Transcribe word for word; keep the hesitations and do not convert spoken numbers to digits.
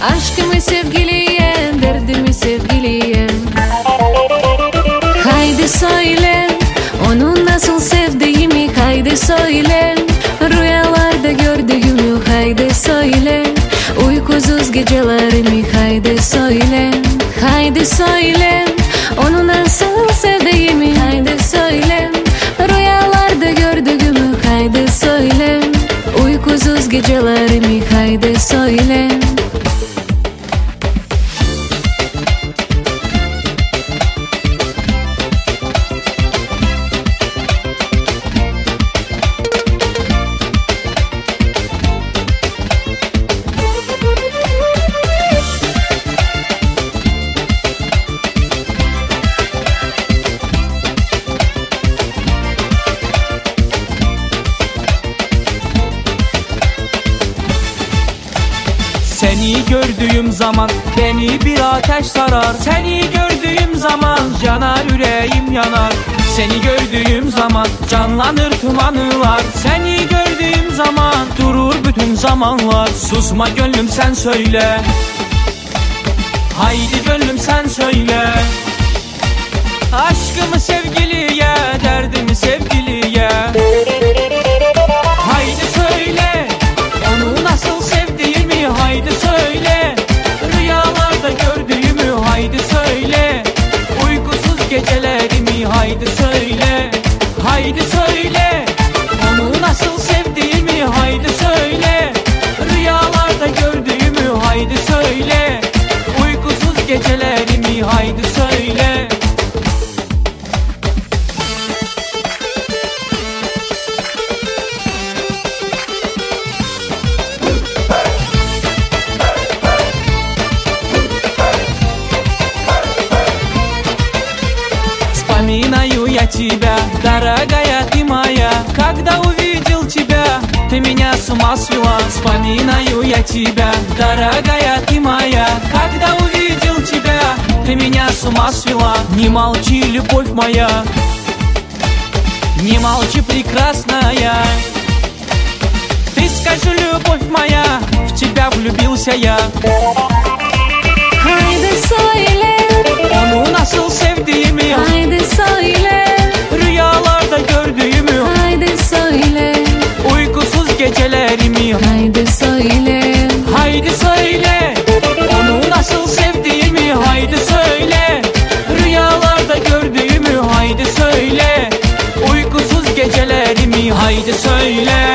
Aşkımı sevgiliye, derdimi sevgiliye. Haydi söyle, onu nasıl sevdiğimi haydi söyle. Rüyalarda gördüğümü haydi söyle. Uykusuz gecelerimi haydi söyle. Haydi söyle, onu nasıl sevdiğimi haydi söyle. Rüyalarda gördüğümü haydi söyle. Uykusuz gecelerimi haydi söyle. Seni gördüğüm zaman beni bir ateş sarar. Seni gördüğüm zaman yanar yüreğim yanar. Seni gördüğüm zaman canlanır tüm anılar. Seni gördüğüm zaman durur bütün zamanlar. Susma gönlüm sen söyle. Haydi gönlüm sen söyle. Aşkımı sevgiliye, derdimi sevgiliye. Haydi söyle, onu nasıl sevdiğimi haydi söyle. Rüyalarda gördüğümü haydi söyle. Uykusuz gecelerimi haydi söyle. Haydi söyle, onu nasıl sevdiğimi haydi söyle. Rüyalarda gördüğümü haydi söyle. Uykusuz gecelerimi haydi söyle. Вспоминаю я тебя, дорогая ты моя. Когда увидел тебя, ты меня с ума свела. Вспоминаю я тебя, дорогая ты моя. Когда увидел тебя, ты меня с ума свела. Не молчи, любовь моя, не молчи, прекрасная. Ты скажи, любовь моя, в тебя влюбился я. Haydi söyle, onu nasıl sevdiğimi haydi söyle. Rüyalarda gördüğümü haydi söyle. Uykusuz gecelerimi haydi söyle. Haydi söyle, onu nasıl sevdiğimi haydi söyle. Rüyalarda gördüğümü haydi söyle. Uykusuz gecelerimi haydi söyle.